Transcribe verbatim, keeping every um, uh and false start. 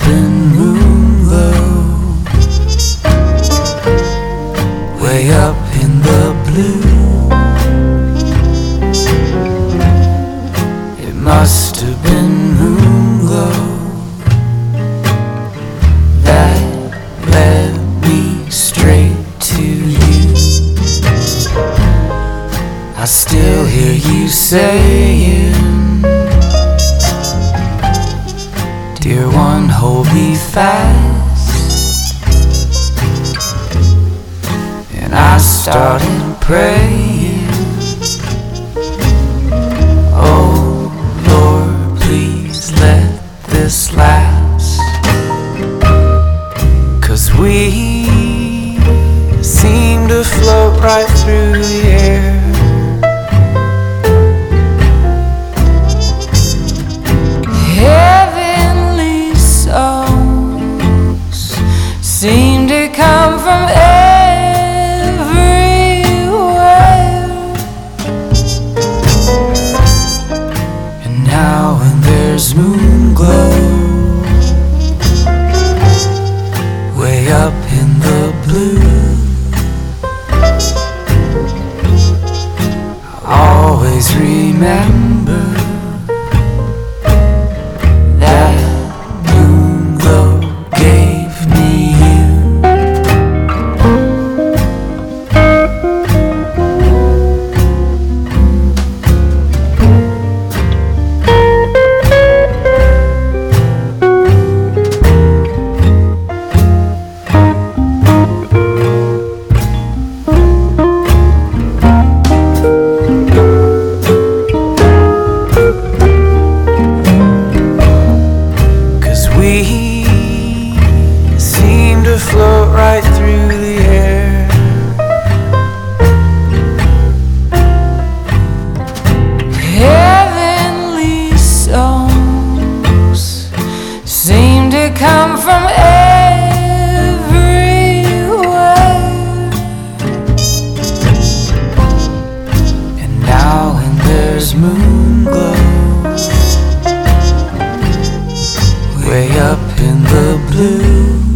been moon glow, way up in the blue. It must have been moon glow that led me straight to you. I still hear you saying, dear one, hold me fast. And I started praying, oh Lord, please let this last. 'Cause we seem to float right through the air. Heavenly songs seem to come from everywhere. And now when there's moon glow, way up in the blue, I always remember that moon glow gave me you. We seem to float right through the air. Heavenly songs seem to come from everywhere. And now when there's moon glow, way up in the blue,